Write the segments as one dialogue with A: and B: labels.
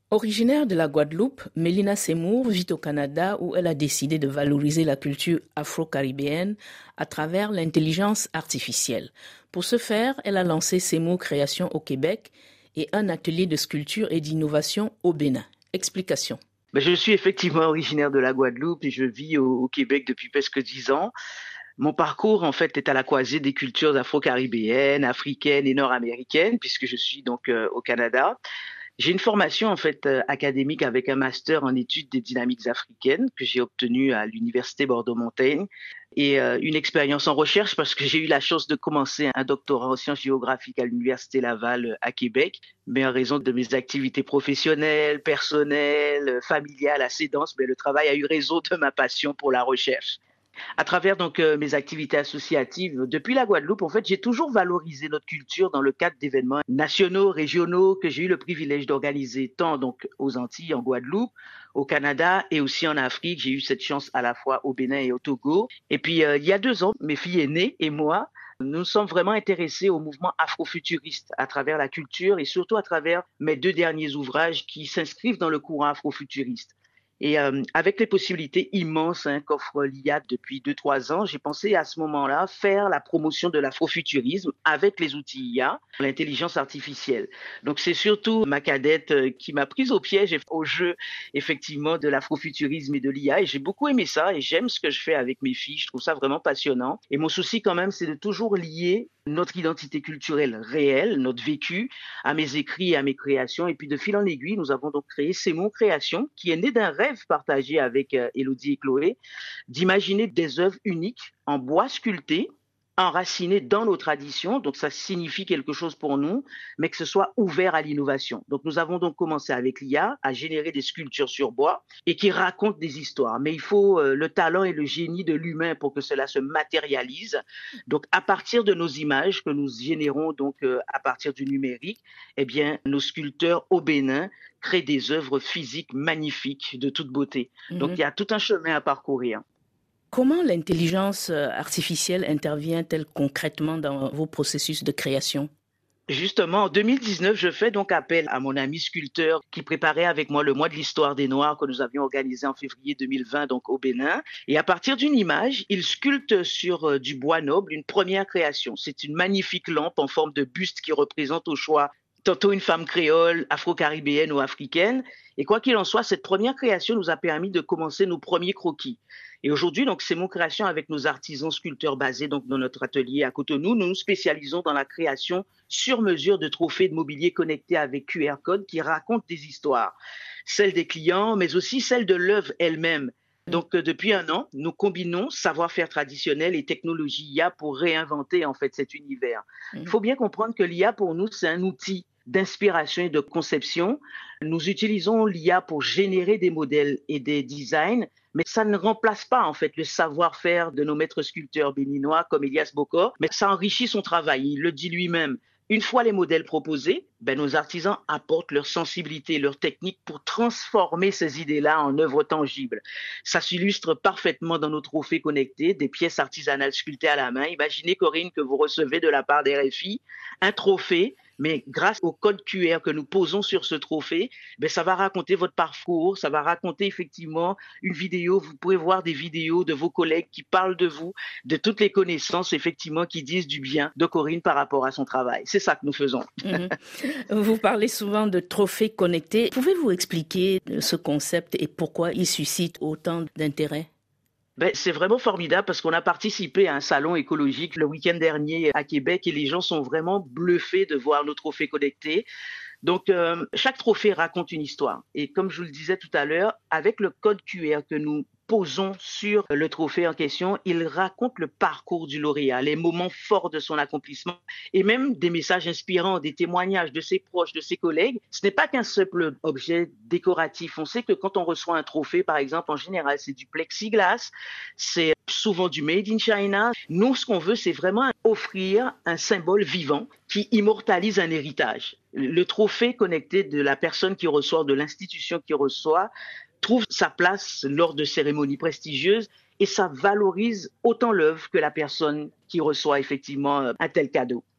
A: Originaire de la Guadeloupe, Mélina Seymour vit au Canada où elle a décidé de valoriser la culture afro-caribéenne à travers l'intelligence artificielle. Pour ce faire, elle a lancé Seymour Création au Québec et un atelier de sculpture et d'innovation au Bénin. Explication.
B: Je suis effectivement originaire de la Guadeloupe et je vis au Québec depuis presque 10 ans. Mon parcours, en fait, est à la croisée des cultures afro-caribéennes, africaines et nord-américaines, puisque je suis donc au Canada. J'ai une formation en fait académique avec un master en études des dynamiques africaines que j'ai obtenu à l'université Bordeaux-Montaigne et une expérience en recherche parce que j'ai eu la chance de commencer un doctorat en sciences géographiques à l'université Laval à Québec, mais en raison de mes activités professionnelles, personnelles, familiales assez denses, le travail a eu raison de ma passion pour la recherche. À travers donc mes activités associatives depuis la Guadeloupe, en fait, j'ai toujours valorisé notre culture dans le cadre d'événements nationaux, régionaux que j'ai eu le privilège d'organiser tant donc aux Antilles, en Guadeloupe, au Canada et aussi en Afrique. J'ai eu cette chance à la fois au Bénin et au Togo. Et puis il y a 2 ans, mes filles aînées et moi, nous sommes vraiment intéressés au mouvement afrofuturiste à travers la culture et surtout à travers mes 2 derniers ouvrages qui s'inscrivent dans le courant afrofuturiste. Et avec les possibilités immenses qu'offre l'IA depuis 2, 3 ans, j'ai pensé à ce moment-là faire la promotion de l'afrofuturisme avec les outils IA, l'intelligence artificielle. Donc c'est surtout ma cadette qui m'a prise au piège et au jeu effectivement de l'afrofuturisme et de l'IA. Et j'ai beaucoup aimé ça et j'aime ce que je fais avec mes filles. Je trouve ça vraiment passionnant. Et mon souci quand même, c'est de toujours lier notre identité culturelle réelle, notre vécu, à mes écrits et à mes créations. Et puis de fil en aiguille, nous avons donc créé C'est mon création, qui est né d'un rêve partagé avec Élodie et Chloé, d'imaginer des œuvres uniques en bois sculpté, enracinées dans nos traditions. Donc ça signifie quelque chose pour nous, mais que ce soit ouvert à l'innovation. Donc nous avons donc commencé avec l'IA à générer des sculptures sur bois et qui racontent des histoires. Mais il faut le talent et le génie de l'humain pour que cela se matérialise. Donc à partir de nos images que nous générons donc à partir du numérique, eh bien nos sculpteurs au Bénin créent des œuvres physiques magnifiques de toute beauté. Donc
A: Mhm.
B: il y a tout un chemin à parcourir.
A: Comment l'intelligence artificielle intervient-elle concrètement dans vos processus de création?
B: Justement, en 2019, je fais donc appel à mon ami sculpteur qui préparait avec moi le mois de l'histoire des Noirs que nous avions organisé en février 2020 donc au Bénin. Et à partir d'une image, il sculpte sur du bois noble une première création. C'est une magnifique lampe en forme de buste qui représente au choix tantôt une femme créole, afro-caribéenne ou africaine. Et quoi qu'il en soit, cette première création nous a permis de commencer nos premiers croquis. Et aujourd'hui, donc, c'est mon création avec nos artisans sculpteurs basés donc dans notre atelier à Cotonou. Nous nous spécialisons dans la création sur mesure de trophées de mobilier connectés avec QR code qui racontent des histoires, celles des clients, mais aussi celles de l'œuvre elle-même. Donc, depuis un an, nous combinons savoir-faire traditionnel et technologie IA pour réinventer en fait cet univers. Il
A: Mhm.
B: faut bien comprendre que l'IA pour nous, c'est un outil d'inspiration et de conception. Nous utilisons l'IA pour générer des modèles et des designs, mais ça ne remplace pas en fait le savoir-faire de nos maîtres sculpteurs béninois comme Elias Bokor, mais ça enrichit son travail. Il le dit lui-même. Une fois les modèles proposés, nos artisans apportent leur sensibilité et leur technique pour transformer ces idées-là en œuvres tangibles. Ça s'illustre parfaitement dans nos trophées connectés, des pièces artisanales sculptées à la main. Imaginez, Corinne, que vous recevez de la part des RFI un trophée, mais grâce au code QR que nous posons sur ce trophée, ça va raconter votre parcours, ça va raconter effectivement une vidéo. Vous pouvez voir des vidéos de vos collègues qui parlent de vous, de toutes les connaissances effectivement qui disent du bien de Corinne par rapport à son travail. C'est ça que nous faisons.
A: Mhm. Vous parlez souvent de trophées connectés. Pouvez-vous expliquer ce concept et pourquoi il suscite autant d'intérêt?
B: C'est vraiment formidable parce qu'on a participé à un salon écologique le week-end dernier à Québec et les gens sont vraiment bluffés de voir nos trophées connectés. Donc, chaque trophée raconte une histoire. Et comme je vous le disais tout à l'heure, avec le code QR que nous posons sur le trophée en question, il raconte le parcours du lauréat, les moments forts de son accomplissement et même des messages inspirants, des témoignages de ses proches, de ses collègues. Ce n'est pas qu'un simple objet décoratif. On sait que quand on reçoit un trophée, par exemple, en général, c'est du plexiglas, c'est souvent du made in China. Nous, ce qu'on veut, c'est vraiment offrir un symbole vivant qui immortalise un héritage. Le trophée connecté de la personne qui reçoit, de l'institution qui reçoit, trouve sa place lors de cérémonies prestigieuses et ça valorise autant l'œuvre que la personne qui reçoit effectivement un tel cadeau.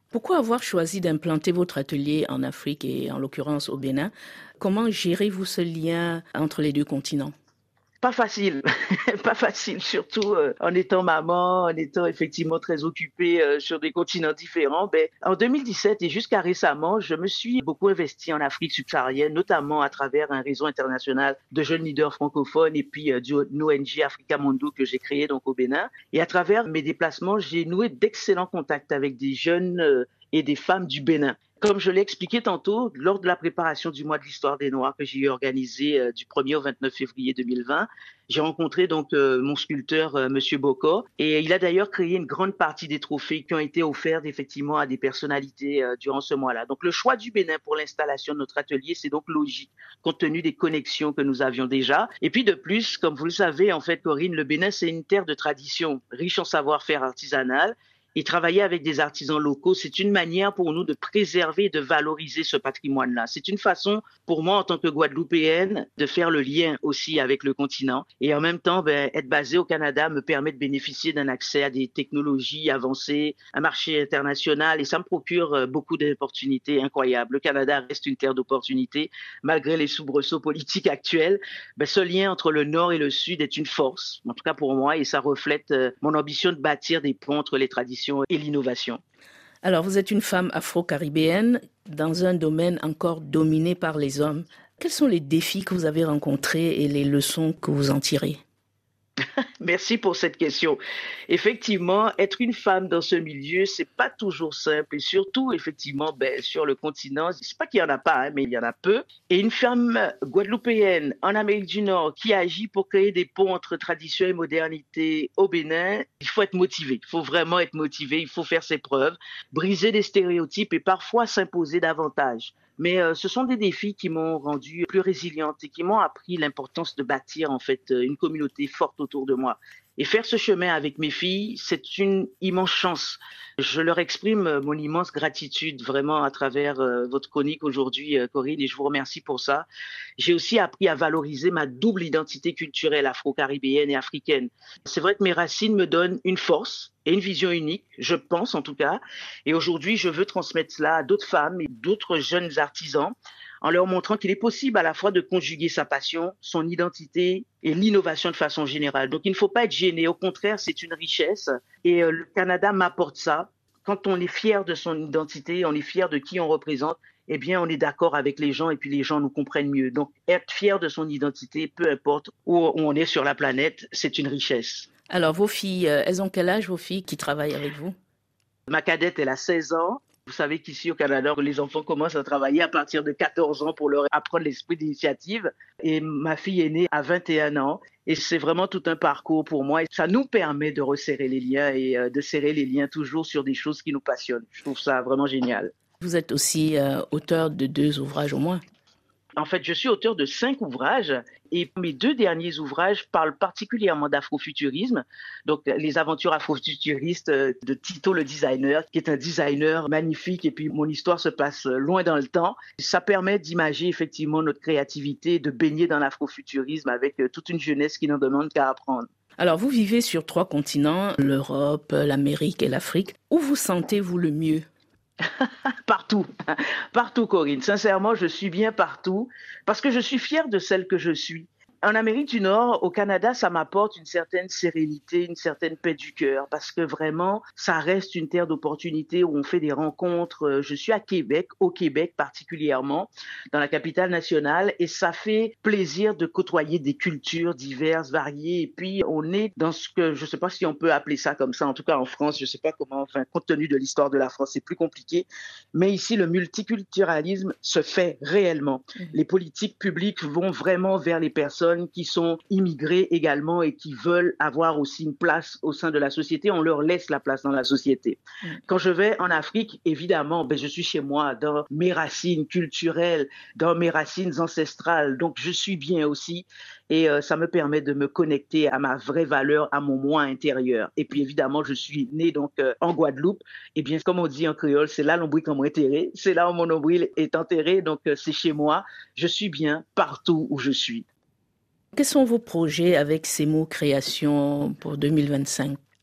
A: Pourquoi avoir choisi d'implanter votre atelier en Afrique et en l'occurrence au Bénin? Comment gérez-vous ce lien entre les deux continents?
B: Pas facile, pas facile, surtout en étant maman, en étant effectivement très occupée sur des continents différents. Ben, en 2017 et jusqu'à récemment, je me suis beaucoup investie en Afrique subsaharienne, notamment à travers un réseau international de jeunes leaders francophones et puis d'une ONG Africa Mundo que j'ai créé donc au Bénin. Et à travers mes déplacements, j'ai noué d'excellents contacts avec des jeunes et des femmes du Bénin. Comme je l'ai expliqué tantôt, lors de la préparation du mois de l'histoire des Noirs que j'ai organisé du 1er au 29 février 2020, j'ai rencontré donc mon sculpteur Monsieur Boko et il a d'ailleurs créé une grande partie des trophées qui ont été offerts effectivement à des personnalités durant ce mois-là. Donc le choix du Bénin pour l'installation de notre atelier, c'est donc logique compte tenu des connexions que nous avions déjà. Et puis de plus, comme vous le savez en fait Corinne, le Bénin c'est une terre de tradition, riche en savoir-faire artisanal. Et travailler avec des artisans locaux, c'est une manière pour nous de préserver et de valoriser ce patrimoine-là. C'est une façon, pour moi, en tant que Guadeloupéenne, de faire le lien aussi avec le continent. Et en même temps, être basé au Canada me permet de bénéficier d'un accès à des technologies avancées, un marché international, et ça me procure beaucoup d'opportunités incroyables. Le Canada reste une terre d'opportunités, malgré les soubresauts politiques actuels. Ce lien entre le Nord et le Sud est une force, en tout cas pour moi, et ça reflète mon ambition de bâtir des ponts entre les traditions et l'innovation.
A: Alors, vous êtes une femme afro-caribéenne dans un domaine encore dominé par les hommes. Quels sont les défis que vous avez rencontrés et les leçons que vous en tirez?
B: Merci pour cette question. Effectivement, être une femme dans ce milieu, c'est pas toujours simple et surtout, effectivement, sur le continent, c'est pas qu'il y en a pas, hein, mais il y en a peu. Et une femme guadeloupéenne en Amérique du Nord qui agit pour créer des ponts entre tradition et modernité au Bénin, il faut être motivé. Il faut vraiment être motivé. Il faut faire ses preuves, briser des stéréotypes et parfois s'imposer davantage. Mais ce sont des défis qui m'ont rendue plus résiliente et qui m'ont appris l'importance de bâtir en fait une communauté forte autour de moi. Et faire ce chemin avec mes filles, c'est une immense chance. Je leur exprime mon immense gratitude vraiment à travers votre chronique aujourd'hui, Corinne, et je vous remercie pour ça. J'ai aussi appris à valoriser ma double identité culturelle afro-caribéenne et africaine. C'est vrai que mes racines me donnent une force et une vision unique, je pense en tout cas. Et aujourd'hui, je veux transmettre cela à d'autres femmes et d'autres jeunes artisans en leur montrant qu'il est possible à la fois de conjuguer sa passion, son identité et l'innovation de façon générale. Donc il ne faut pas être gêné, au contraire, c'est une richesse et le Canada m'apporte ça. Quand on est fier de son identité, on est fier de qui on représente, eh bien on est d'accord avec les gens et puis les gens nous comprennent mieux. Donc être fier de son identité, peu importe où on est sur la planète, c'est une richesse.
A: Alors vos filles, elles ont quel âge vos filles qui travaillent avec vous?
B: Ma cadette, elle a 16 ans. Vous savez qu'ici au Canada, les enfants commencent à travailler à partir de 14 ans pour leur apprendre l'esprit d'initiative. Et ma fille aînée a 21 ans. Et c'est vraiment tout un parcours pour moi. Et ça nous permet de resserrer les liens et de serrer les liens toujours sur des choses qui nous passionnent. Je trouve ça vraiment génial.
A: Vous êtes aussi auteur de 2 ouvrages au moins.
B: En fait, je suis auteur de 5 ouvrages et mes 2 derniers ouvrages parlent particulièrement d'afrofuturisme. Donc, les aventures afrofuturistes de Tito le designer, qui est un designer magnifique. Et puis, mon histoire se passe loin dans le temps. Ça permet d'imager effectivement notre créativité, de baigner dans l'afrofuturisme avec toute une jeunesse qui n'en demande qu'à apprendre.
A: Alors, vous vivez sur 3 continents, l'Europe, l'Amérique et l'Afrique. Où vous sentez-vous le mieux?
B: Partout, partout Corinne. Sincèrement, je suis bien partout parce que je suis fière de celle que je suis. En Amérique du Nord, au Canada, ça m'apporte une certaine sérénité, une certaine paix du cœur parce que vraiment, ça reste une terre d'opportunités où on fait des rencontres. Je suis à Québec, au Québec particulièrement, dans la capitale nationale et ça fait plaisir de côtoyer des cultures diverses, variées et puis on est dans ce que, je ne sais pas si on peut appeler ça comme ça, en tout cas en France, je ne sais pas comment, enfin, compte tenu de l'histoire de la France, c'est plus compliqué, mais ici, le multiculturalisme se fait réellement. Les politiques publiques vont vraiment vers les personnes qui sont immigrés également et qui veulent avoir aussi une place au sein de la société. On leur laisse la place dans la société. Quand je vais en Afrique, évidemment, je suis chez moi, dans mes racines culturelles, dans mes racines ancestrales. Donc, je suis bien aussi. Et ça me permet de me connecter à ma vraie valeur, à mon moi intérieur. Et puis, évidemment, je suis née donc en Guadeloupe. Et bien, comme on dit en créole, c'est là l'ombril qu'on m'a enterré. C'est là où mon nombril est enterré. Donc, c'est chez moi. Je suis bien partout où je suis.
A: Quels sont vos projets avec ces mots création pour 2025?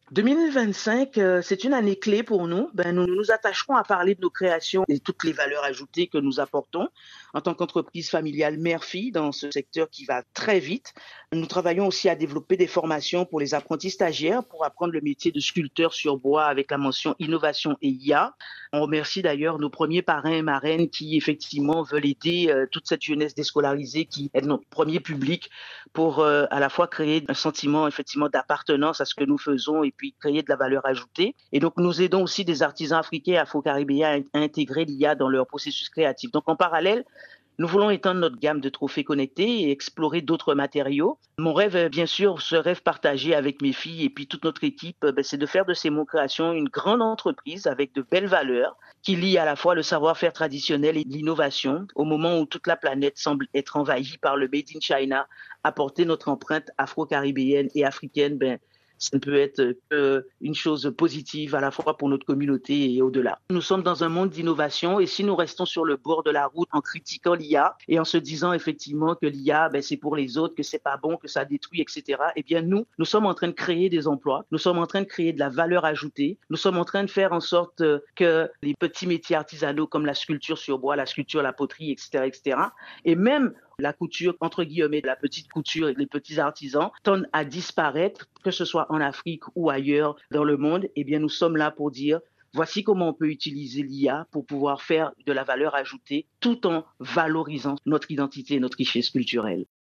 B: 2025, c'est une année clé pour nous. Nous nous attacherons à parler de nos créations et toutes les valeurs ajoutées que nous apportons en tant qu'entreprise familiale mère-fille dans ce secteur qui va très vite. Nous travaillons aussi à développer des formations pour les apprentis stagiaires pour apprendre le métier de sculpteur sur bois avec la mention innovation et IA. On remercie d'ailleurs nos premiers parrains et marraines qui effectivement veulent aider toute cette jeunesse déscolarisée qui est notre premier public pour à la fois créer un sentiment effectivement d'appartenance à ce que nous faisons et puis créer de la valeur ajoutée. Et donc nous aidons aussi des artisans africains et afro-caribéens à intégrer l'IA dans leur processus créatif. Donc en parallèle, nous voulons étendre notre gamme de trophées connectés et explorer d'autres matériaux. Mon rêve, bien sûr, ce rêve partagé avec mes filles et puis toute notre équipe, c'est de faire de ces mots créations une grande entreprise avec de belles valeurs qui lie à la fois le savoir-faire traditionnel et l'innovation. Au moment où toute la planète semble être envahie par le Made in China, apporter notre empreinte afro-caribéenne et africaine, ça ne peut être qu'une chose positive à la fois pour notre communauté et au-delà. Nous sommes dans un monde d'innovation et si nous restons sur le bord de la route en critiquant l'IA et en se disant effectivement que l'IA, c'est pour les autres, que c'est pas bon, que ça détruit, etc., eh bien nous sommes en train de créer des emplois, nous sommes en train de créer de la valeur ajoutée, nous sommes en train de faire en sorte que les petits métiers artisanaux comme la sculpture sur bois, la sculpture, la poterie, etc., etc., et même la couture, entre guillemets, la petite couture et les petits artisans tendent à disparaître, que ce soit en Afrique ou ailleurs dans le monde. Eh bien, nous sommes là pour dire, voici comment on peut utiliser l'IA pour pouvoir faire de la valeur ajoutée tout en valorisant notre identité et notre richesse culturelle.